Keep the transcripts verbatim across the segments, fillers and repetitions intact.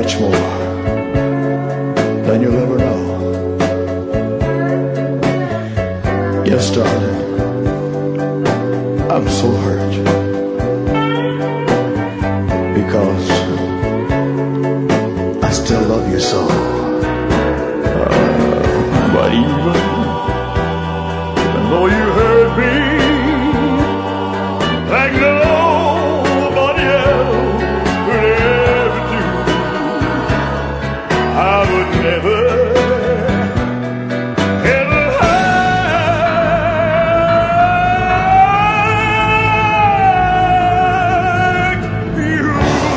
much more than you'll ever know. Yes, darling, I'm so hurt because I still love you so. Uh, but even, even though you hurt me like nobody else could ever do, I would never, ever hurt you.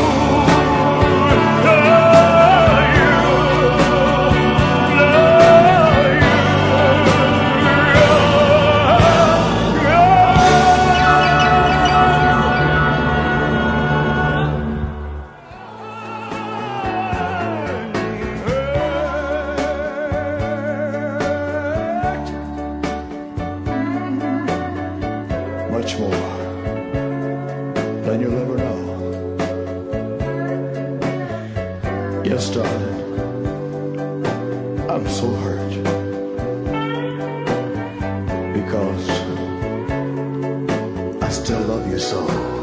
Much more than you'll ever know. Yes, darling, I'm so hurt because I still love you so.